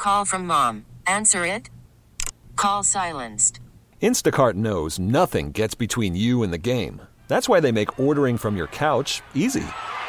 Call from mom. Answer it. Call silenced. Instacart knows nothing gets between you and the game. That's why they make ordering from your couch easy.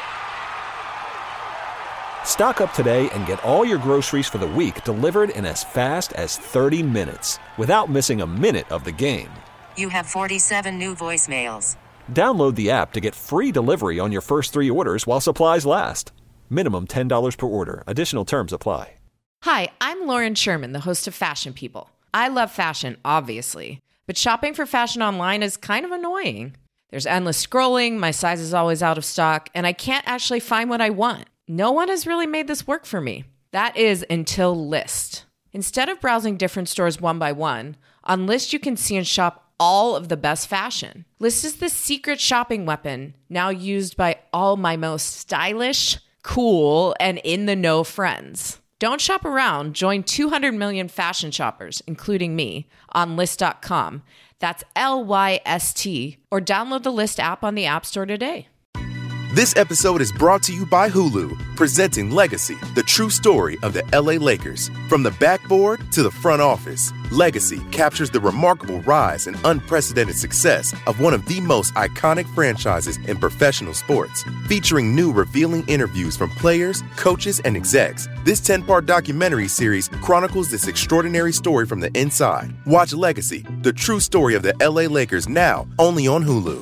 Stock up today and get all your groceries for the week delivered in as fast as 30 minutes without missing a minute of the game. You have 47 new voicemails. Download the app to get free delivery on your first 3 orders while supplies last. Minimum $10 per order. Additional terms apply. Hi, I'm Lauren Sherman, the host of Fashion People. I love fashion, obviously, but shopping for fashion online is kind of annoying. There's endless scrolling, my size is always out of stock, and I can't actually find what I want. No one has really made this work for me. That is until Lyst. Instead of browsing different stores one by one, on Lyst you can see and shop all of the best fashion. Lyst is the secret shopping weapon now used by all my most stylish, cool, and in-the-know friends. Don't shop around. Join 200 million fashion shoppers, including me, on Lyst.com. That's Lyst, or download the Lyst app on the App Store today. This episode is brought to you by Hulu, presenting Legacy, the true story of the LA Lakers. From the backboard to the front office, Legacy captures the remarkable rise and unprecedented success of one of the most iconic franchises in professional sports. Featuring new revealing interviews from players, coaches, and execs, this 10-part documentary series chronicles this extraordinary story from the inside. Watch Legacy, the true story of the LA Lakers, now only on Hulu.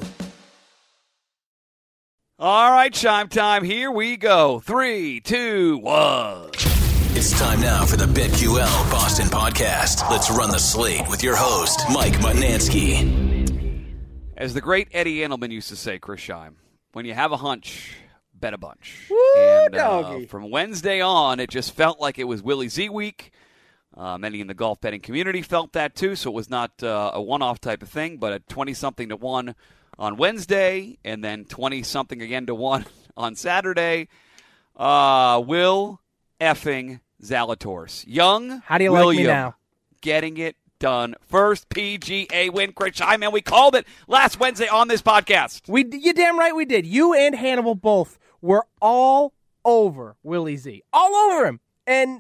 All right, Chime Time. Here we go. 3, 2, 1. It's time now for the BetQL Boston Podcast. Let's run the slate with your host, Mike Mutnansky. As the great Eddie Edelman used to say, Chris Chime, when you have a hunch, bet a bunch. Woo, doggy. From Wednesday on, it just felt like it was Willie Z week. Many in the golf betting community felt that too, so it was not a one-off type of thing, but a 20-something to 1 on Wednesday, and then 20-something again to 1 on Saturday. Will effing Zalatoris. Young How do you William like me now? Getting it done. First PGA win, Chris Hyman. We called it last Wednesday on this podcast. You damn right we did. You and Hannibal both were all over Willie Z. All over him. And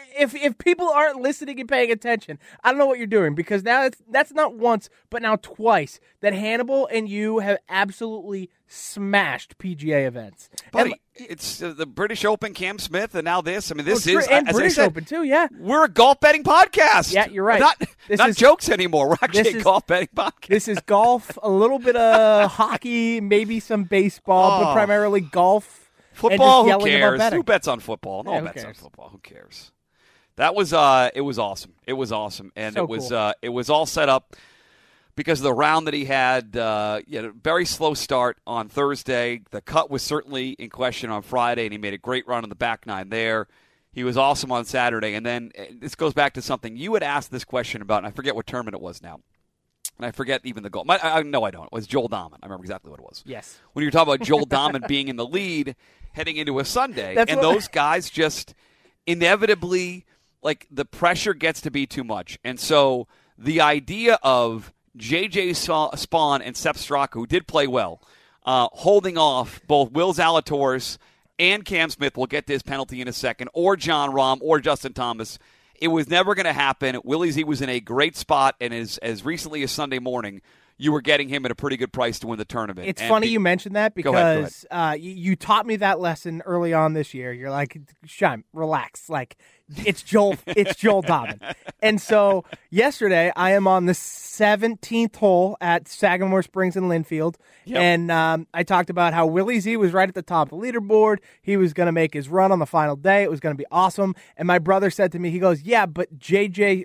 if people aren't listening and paying attention, I don't know what you're doing, because now that's not once, but now twice that Hannibal and you have absolutely smashed PGA events. Buddy, it's the British Open, Cam Smith, and now this. I mean, this is, and as British I said, Open too. Yeah, we're a golf betting podcast. Yeah, you're right. Not jokes anymore. We're actually a golf betting podcast. This is golf, a little bit of hockey, maybe some baseball, but primarily golf. Football, who cares? Who bets on football? No one bets on football. Who cares? That was it was awesome. It was awesome. And so it was cool. It was all set up because of the round that he had. A very slow start on Thursday. The cut was certainly in question on Friday, and he made a great run on the back nine there. He was awesome on Saturday. And then this goes back to something you had asked this question about, and I forget what tournament it was now. And I forget even the goal. No, I don't. It was Joel Dahman. I remember exactly what it was. Yes. When you talk about Joel Dahman being in the lead heading into a Sunday, those guys just inevitably, like, the pressure gets to be too much. And so the idea of J.J. Spawn and Sepp Straka, who did play well, holding off both Will Zalatoris and Cam Smith, we'll get to his penalty in a second, or John Rahm or Justin Thomas, it was never going to happen. Willie Z was in a great spot, and as recently as Sunday morning, you were getting him at a pretty good price to win the tournament. It's funny you mentioned that, because go ahead. You taught me that lesson early on this year. You're like, Shime, relax. Like, it's Joel Dahman. And so yesterday I am on the 17th hole at Sagamore Springs in Linfield. Yep. And I talked about how Willie Z was right at the top of the leaderboard. He was going to make his run on the final day. It was going to be awesome. And my brother said to me, he goes, yeah, but JJ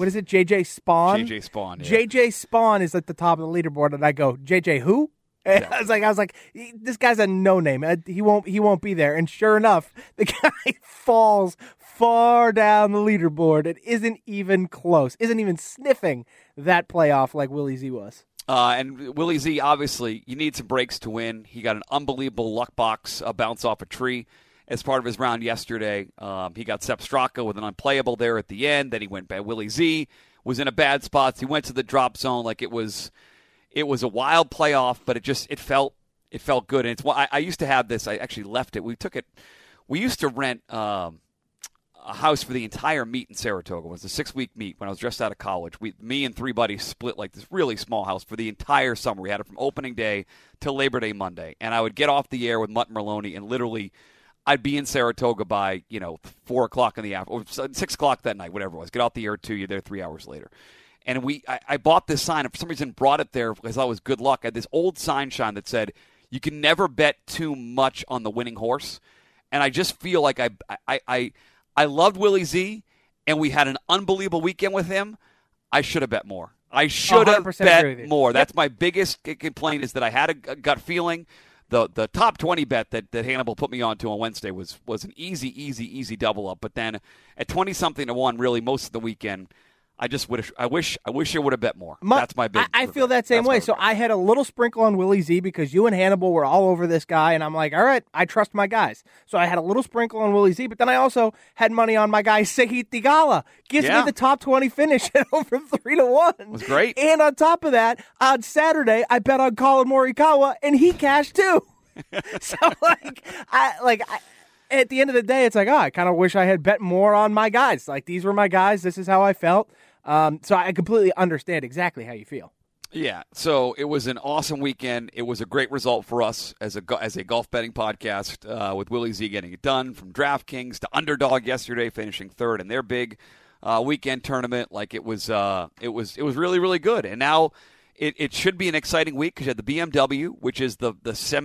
Spawn? JJ Spawn, yeah. JJ Spawn is at the top of the leaderboard. And I go, JJ who? And I was like, this guy's a no-name. He won't be there. And sure enough, the guy falls far down the leaderboard. It isn't even close. Isn't even sniffing that playoff like Willie Z was. And Willie Z, obviously, you need some breaks to win. He got an unbelievable luck box bounce off a tree as part of his round yesterday. He got Sepp Straka with an unplayable there at the end. Then he went bad. Willie Z was in a bad spot. He went to the drop zone. Like, it was a wild playoff, but it felt good. And it's I used to have this. I actually left it. We used to rent a house for the entire meet in Saratoga. It was a 6-week meet when I was just out of college. Me and 3 buddies split like this really small house for the entire summer. We had it from opening day till Labor Day Monday. And I would get off the air with Mutt and Merlone, and literally I'd be in Saratoga by, 4 o'clock in the afternoon, or 6 o'clock that night, whatever it was. Get off the air at 2, you're there 3 hours later. And I bought this sign, and for some reason brought it there because I thought it was good luck. I had this old sign that said, "You can never bet too much on the winning horse." And I just feel like I loved Willie Z, and we had an unbelievable weekend with him. I should have bet more. I should have bet more. That's my biggest complaint, is that I had a gut feeling. The top 20 bet that Hannibal put me on Wednesday was an easy double up. But then at 20-something to 1, really most of the weekend, I wish I would have bet more. That's my big. I feel that same way. So I had a little sprinkle on Willie Z because you and Hannibal were all over this guy, and I'm like, all right, I trust my guys. So I had a little sprinkle on Willie Z, but then I also had money on my guy Sahith Theegala. Gives me the top 20 finish at over 3-1. It was great. And on top of that, on Saturday, I bet on Colin Morikawa, and he cashed too. So at the end of the day, it's like, I kind of wish I had bet more on my guys. Like, these were my guys. This is how I felt. So I completely understand exactly how you feel. Yeah, so it was an awesome weekend. It was a great result for us as a golf betting podcast, with Willie Z getting it done, from DraftKings to Underdog yesterday, finishing third in their big weekend tournament. Like, it was really, really good. And now it should be an exciting week because you had the BMW, which is the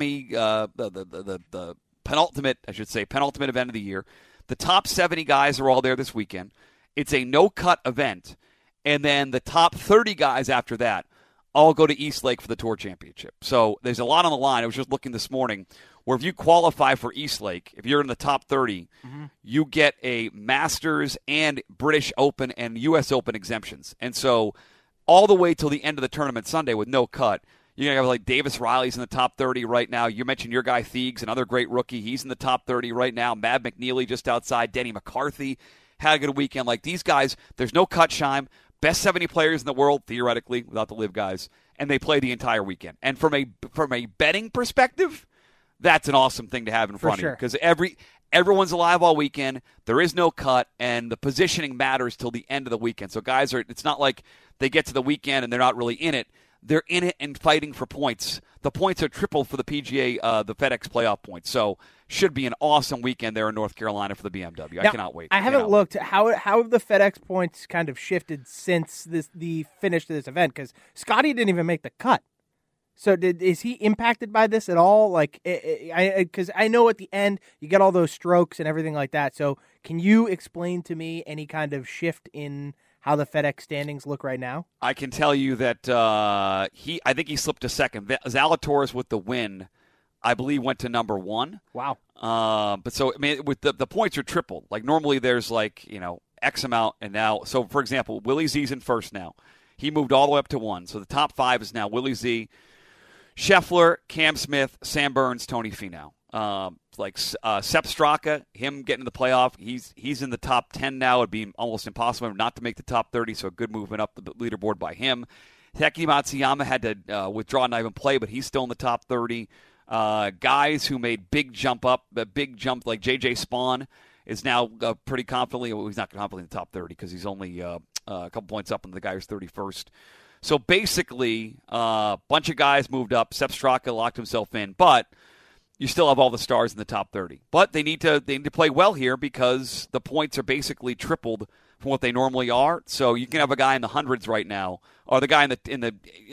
penultimate event of the year. The top 70 guys are all there this weekend. It's a no-cut event. And then the top 30 guys after that all go to East Lake for the Tour Championship. So there's a lot on the line. I was just looking this morning where if you qualify for East Lake, if you're in the top 30, you get a Masters and British Open and U.S. Open exemptions. And so all the way till the end of the tournament Sunday with no cut, you're going to have like Davis Riley's in the top 30 right now. You mentioned your guy Thiegs, another great rookie. He's in the top 30 right now. Mad McNeely just outside. Denny McCarthy had a good weekend. Like, these guys, there's no cut, Shime. Best 70 players in the world, theoretically, without the live guys, and they play the entire weekend. And from a betting perspective, that's an awesome thing to have in front of you, because everyone's alive all weekend. There is no cut, and the positioning matters till the end of the weekend. So guys it's not like they get to the weekend and they're not really in it. They're in it and fighting for points. The points are tripled for the PGA, the FedEx playoff points. So should be an awesome weekend there in North Carolina for the BMW. I cannot wait. I haven't looked. How have the FedEx points kind of shifted since the finish to this event? Because Scotty didn't even make the cut. So is he impacted by this at all? Like, because I know at the end you get all those strokes and everything like that. So can you explain to me any kind of shift in how the FedEx standings look right now? I can tell you that I think he slipped to second. Zalatoris with the win, I believe, went to number 1. Wow. But so, I mean, with the points are tripled. Like, normally there's X amount, and now, so for example, Willie Z's in first now. He moved all the way up to 1. So the top 5 is now Willie Z, Scheffler, Cam Smith, Sam Burns, Tony Finau. Sepp Straka, him getting to the playoff, he's in the top 10 now. It'd be almost impossible not to make the top 30, so a good movement up the leaderboard by him. Hideki Matsuyama had to withdraw and not even play, but he's still in the top 30. Guys who made big jump like J.J. Spawn is now pretty confidently, well, he's not confidently in the top 30 because he's only a couple points up on the guy who's 31st. So basically, a bunch of guys moved up. Sepp Straka locked himself in, but you still have all the stars in the top 30. But they need to play well here because the points are basically tripled from what they normally are. So you can have a guy in the hundreds right now, or the guy in the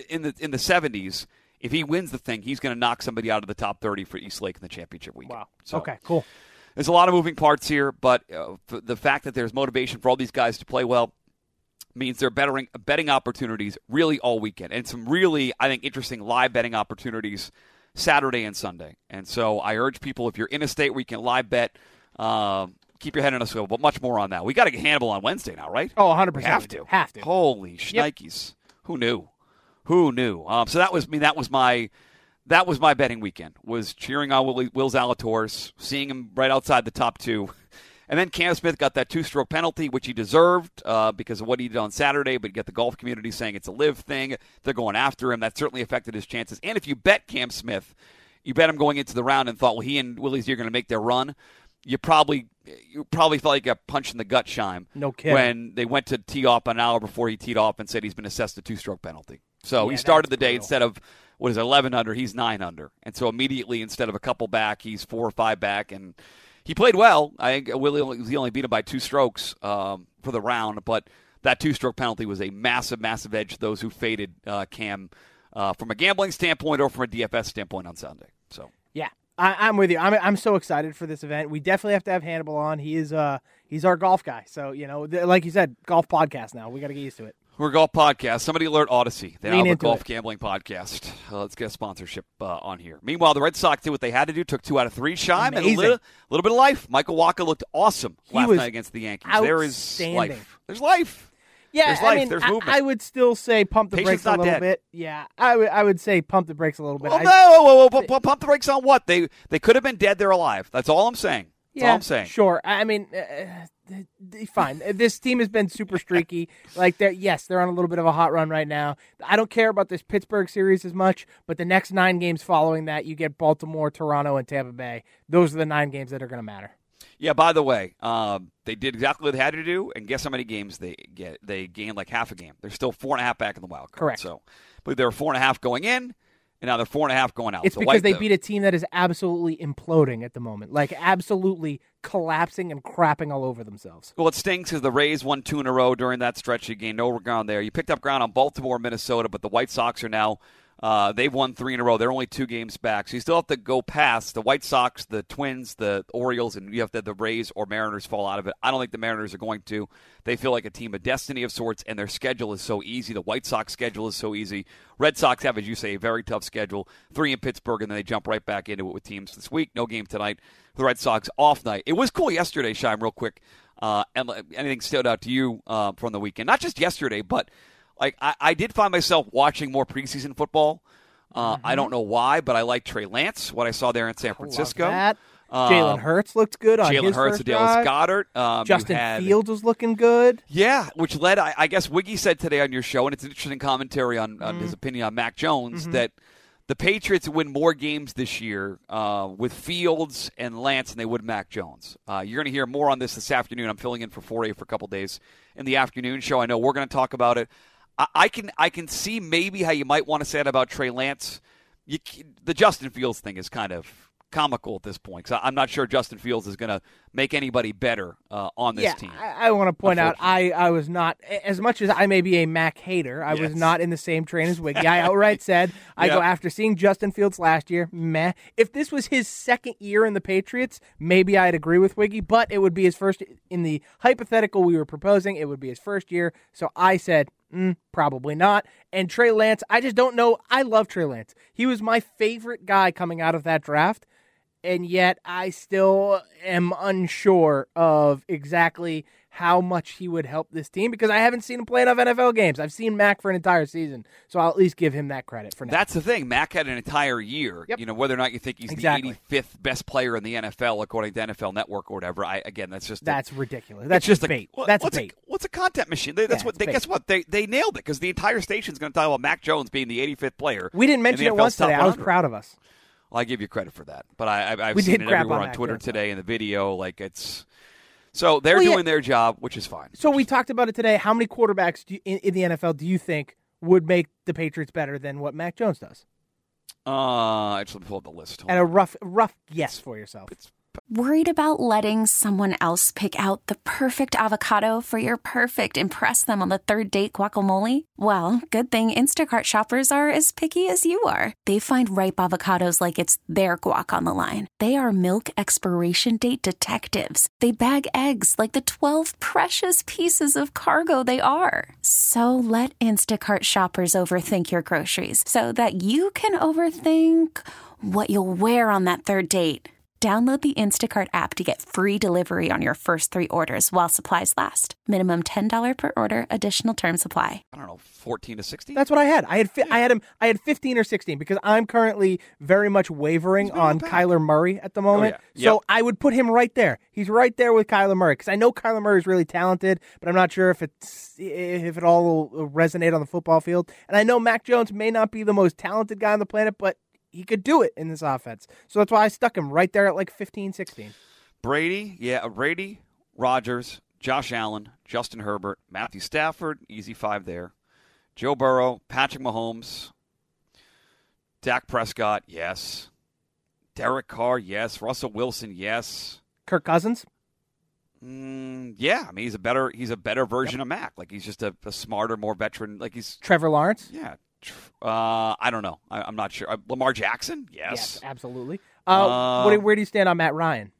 70s. If he wins the thing, he's going to knock somebody out of the top 30 for East Lake in the championship weekend. Wow. So, okay, cool. There's a lot of moving parts here, but the fact that there's motivation for all these guys to play well means there are betting opportunities really all weekend. And some really, I think, interesting live betting opportunities Saturday and Sunday. And so I urge people, if you're in a state where you can live bet, keep your head on a swivel. But much more on that. We got to get Hannibal on Wednesday now, right? Oh, 100%. We have to. Have to. Holy shnikes. Yep. Who knew? So that was me. That was my betting weekend, was cheering on Will Zalatoris, seeing him right outside the top 2. And then Cam Smith got that 2-stroke penalty, which he deserved because of what he did on Saturday, but you get the golf community saying it's a live thing. They're going after him. That certainly affected his chances. And if you bet Cam Smith, you bet him going into the round and thought, well, he and Willie Z are going to make their run, you probably you probably felt like a punch in the gut, Shime. No kidding. When they went to tee off an hour before he teed off and said he's been assessed a 2-stroke penalty. So he started the day instead of, 11 under, he's 9 under. And so immediately, instead of a couple back, he's 4 or 5 back. And he played well. I think he only beat him by 2 strokes for the round. But that 2-stroke penalty was a massive, massive edge to those who faded Cam from a gambling standpoint or from a DFS standpoint on Sunday. So yeah. I'm with you. I'm so excited for this event. We definitely have to have Hannibal on. He's our golf guy. So, like you said, golf podcast now. We got to get used to it. We're a golf podcast. Somebody alert Odyssey. They Lean have a into golf it. gambling podcast. Let's get a sponsorship on here. Meanwhile, the Red Sox did what they had to do, took 2 out of 3, Shime, and a little bit of life. Michael Wacha looked awesome last night against the Yankees. There is life. There's life. Yeah, there's life. I mean, there's movement. I would still say pump the brakes a little dead. bit. Yeah, I would say pump the brakes a little bit. Whoa, pump the brakes on what? They could have been dead. They're alive. That's all I'm saying. That's all I'm saying. Sure. I mean, fine. This team has been super streaky. They're on a little bit of a hot run right now. I don't care about this Pittsburgh series as much, but the next 9 games following that, you get Baltimore, Toronto, and Tampa Bay. Those are the 9 games that are going to matter. Yeah, by the way, they did exactly what they had to do, and guess how many games they get? They gained like half a game. They're still 4.5 back in the wild card. Correct. So, but they were 4.5 going in, and now they're 4.5 going out. It's because they beat a team that is absolutely imploding at the moment, like absolutely collapsing and crapping all over themselves. Well, it stinks because the Rays won 2 in a row during that stretch. You gained no ground there. You picked up ground on Baltimore, Minnesota, but the White Sox are now they've won 3 in a row. They're only 2 games back. So you still have to go past the White Sox, the Twins, the Orioles, and you have to have the Rays or Mariners fall out of it. I don't think the Mariners are going to. They feel like a team of destiny of sorts, and their schedule is so easy. The White Sox schedule is so easy. Red Sox have, as you say, a very tough schedule. 3 in Pittsburgh, and then they jump right back into it with teams this week. No game tonight. The Red Sox off night. It was cool yesterday, Shime, real quick. Anything stood out to you from the weekend? Not just yesterday, but I did find myself watching more preseason football. I don't know why, but I like Trey Lance, what I saw there in San Francisco. Jalen Hurts looked good on his Hurts, first Dallas drive. Goedert. Justin Fields was looking good. Yeah, which led, I guess Wiggy said today on your show, and it's an interesting commentary on his opinion on Mac Jones, that the Patriots win more games this year with Fields and Lance than they would Mac Jones. You're going to hear more on this afternoon. I'm filling in for 4A for a couple days in the afternoon show. I know we're going to talk about it. I can see maybe how you might want to say that about Trey Lance. The Justin Fields thing is kind of comical at this point, because I'm not sure Justin Fields is going to make anybody better on this team. I want to point out I was not, as much as I may be a Mac hater, I was not in the same train as Wiggy. I outright said, go after seeing Justin Fields last year, meh. If this was his second year in the Patriots, maybe I'd agree with Wiggy, but it would be his first, in the hypothetical we were proposing, it would be his first year, so I said, probably not. And Trey Lance, I just don't know. I love Trey Lance. He was my favorite guy coming out of that draft, and yet I still am unsure of exactly how much he would help this team because I haven't seen him play enough NFL games. I've seen Mac for an entire season, so I'll at least give him that credit for now. That's the thing. Mac had an entire year. Yep. You know, whether or not you think he's the 85th best player in the NFL according to NFL Network or whatever. That's ridiculous. That's just bait. That's bait. What's a content machine? Guess what? They nailed it because the entire station's going to talk about Mac Jones being the 85th player. We didn't mention it once today. I was proud of us. Well, I give you credit for that, but I've seen it everywhere on Twitter today in the video. So they're doing their job, which is fine. So we talked about it today. How many quarterbacks in the NFL do you think would make the Patriots better than what Mac Jones does? I just pull up the list. And a rough guess for yourself. Worried about letting someone else pick out the perfect avocado for your perfect impress them on the third date guacamole? Well, good thing Instacart shoppers are as picky as you are. They find ripe avocados like it's their guac on the line. They are milk expiration date detectives. They bag eggs like the 12 precious pieces of cargo they are. So let Instacart shoppers overthink your groceries so that you can overthink what you'll wear on that third date. Download the Instacart app to get free delivery on your first 3 orders while supplies last. Minimum $10 per order. Additional terms apply. I don't know, 14 to 16? That's what I had. I had 15 or 16 because I'm currently very much wavering on Kyler Murray at the moment. So I would put him right there. He's right there with Kyler Murray because I know Kyler Murray is really talented, but I'm not sure if it all will resonate on the football field. And I know Mac Jones may not be the most talented guy on the planet, but he could do it in this offense. So that's why I stuck him right there at 15, 16. Brady, Rodgers, Josh Allen, Justin Herbert, Matthew Stafford, easy 5 there. Joe Burrow, Patrick Mahomes, Dak Prescott, yes. Derek Carr, yes. Russell Wilson, yes. Kirk Cousins? Yeah, I mean he's a better version of Mac. Like he's just a smarter, more veteran. Like he's Trevor Lawrence. Yeah, I don't know. I'm not sure. Lamar Jackson, yes, absolutely. Where do you stand on Matt Ryan?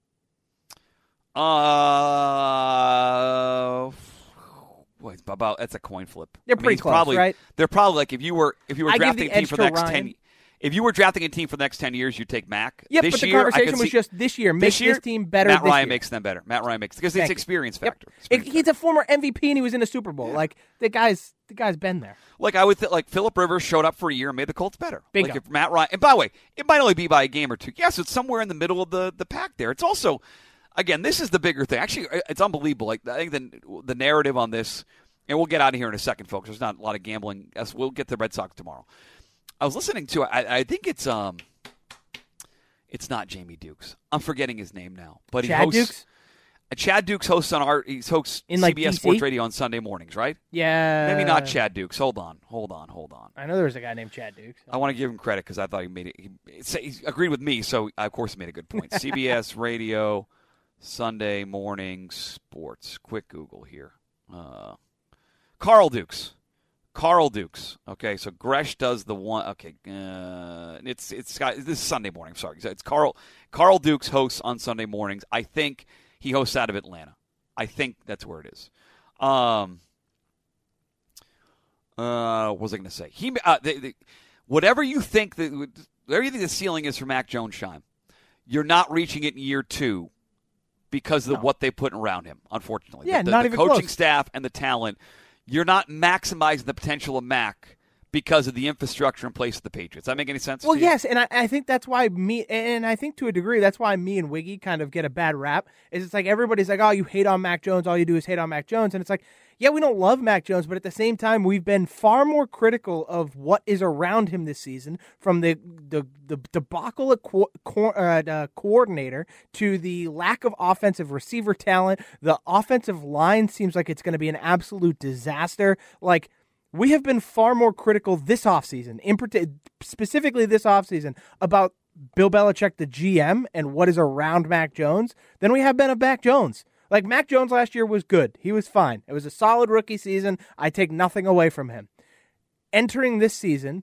That's a coin flip. They're pretty close, right? They're probably like if you were drafting a team for the next 10. If you were drafting a team for the next 10 years, you'd take Mac. Yeah, but the conversation was just this year. Make this team better. Matt Ryan makes them better. Matt Ryan makes because it's experience factor. He's a former MVP and he was in a Super Bowl. Yeah. Like the guy's been there. Like I would like Phillip Rivers showed up for a year and made the Colts better. Bingo. Like if Matt Ryan, and by the way, it might only be by a game or two. Yes, it's somewhere in the middle of the pack there. It's also, again, this is the bigger thing. Actually, it's unbelievable. Like I think the narrative on this, and we'll get out of here in a second, folks. There's not a lot of gambling. We'll get to the Red Sox tomorrow. I was listening to I think it's not Jamie Dukes. I'm forgetting his name now. But Chad Dukes? Chad Dukes hosts in CBS DC? Sports Radio on Sunday mornings, right? Yeah. Maybe not Chad Dukes. Hold on. I know there was a guy named Chad Dukes. I want to give him credit because I thought he made it. He agreed with me, so of course he made a good point. CBS Radio, Sunday morning sports. Quick Google here. Carl Dukes. Okay, so Gresh does the one. Okay, this is Sunday morning. Sorry, it's Carl Dukes hosts on Sunday mornings. I think he hosts out of Atlanta. I think that's where it is. What was I going to say? Whatever you think the ceiling is for Mac Jones, Shime, you're not reaching it in year 2 because of what they put around him. Unfortunately, not even the coaching close. Staff and the talent. You're not maximizing the potential of Mac because of the infrastructure in place of the Patriots. Does that make any sense? Well, yes, and I think that's why I think to a degree, that's why me and Wiggy kind of get a bad rap. Is it's like everybody's like, oh, you hate on Mac Jones, all you do is hate on Mac Jones. And it's like, yeah, we don't love Mac Jones, but at the same time, we've been far more critical of what is around him this season, from the debacle at coordinator to the lack of offensive receiver talent. The offensive line seems like it's going to be an absolute disaster. Like, we have been far more critical this offseason, specifically this offseason, about Bill Belichick, the GM, and what is around Mac Jones than we have been of Mac Jones. Like, Mac Jones last year was good. He was fine. It was a solid rookie season. I take nothing away from him. Entering this season,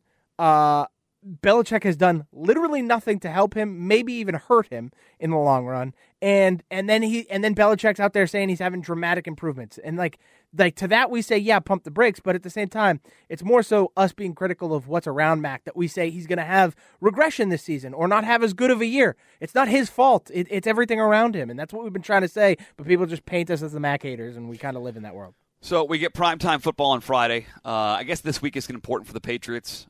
Belichick has done literally nothing to help him, maybe even hurt him in the long run. And then Belichick's out there saying he's having dramatic improvements. And like to that we say, yeah, pump the brakes. But at the same time, it's more so us being critical of what's around Mac that we say he's going to have regression this season or not have as good of a year. It's not his fault. It's everything around him. And that's what we've been trying to say. But people just paint us as the Mac haters, and we kind of live in that world. So we get primetime football on Friday. I guess this week is important for the Patriots.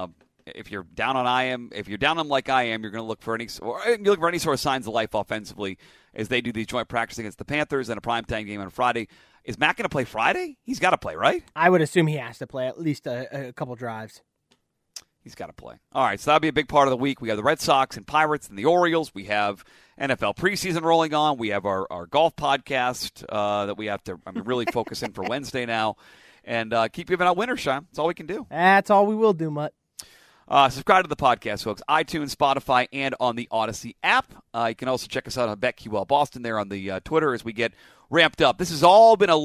If you're down on them like I am, you're going to look for any sort of signs of life offensively as they do these joint practices against the Panthers and a primetime game on Friday. Is Mac going to play Friday? He's got to play, right? I would assume he has to play at least a couple drives. He's got to play. All right, so that'll be a big part of the week. We have the Red Sox and Pirates and the Orioles. We have NFL preseason rolling on. We have our golf podcast that we have to really focus in for Wednesday now. And keep giving out winners, Sean. That's all we can do. That's all we will do, Mutt. Subscribe to the podcast, folks. iTunes, Spotify, and on the Odyssey app. You can also check us out on BetQL Boston there on the Twitter as we get ramped up. This has all been a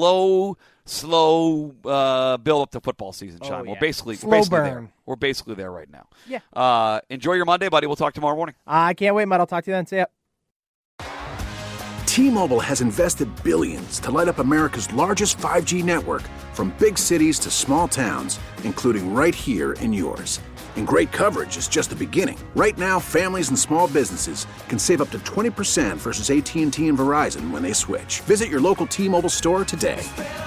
slow build up to football season, Sean. Yeah. We're basically there. We're basically there right now. Yeah. Enjoy your Monday, buddy. We'll talk tomorrow morning. I can't wait, Mutt. I'll talk to you then. See ya. T-Mobile has invested billions to light up America's largest 5G network, from big cities to small towns, including right here in yours. And great coverage is just the beginning. Right now, families and small businesses can save up to 20% versus AT&T and Verizon when they switch. Visit your local T-Mobile store today.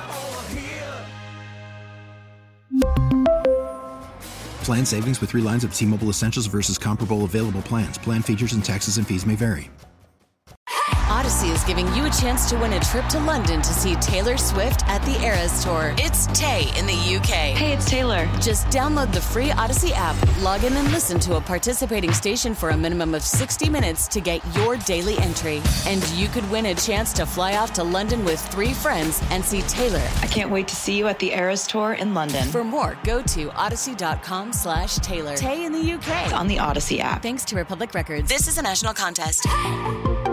Plan savings with 3 lines of T-Mobile Essentials versus comparable available plans. Plan features and taxes and fees may vary. Odyssey is giving you a chance to win a trip to London to see Taylor Swift at the Eras Tour. It's Tay in the UK. Hey, it's Taylor. Just download the free Odyssey app, log in and listen to a participating station for a minimum of 60 minutes to get your daily entry. And you could win a chance to fly off to London with 3 friends and see Taylor. I can't wait to see you at the Eras Tour in London. For more, go to odyssey.com/Taylor. Tay in the UK. It's on the Odyssey app. Thanks to Republic Records. This is a national contest.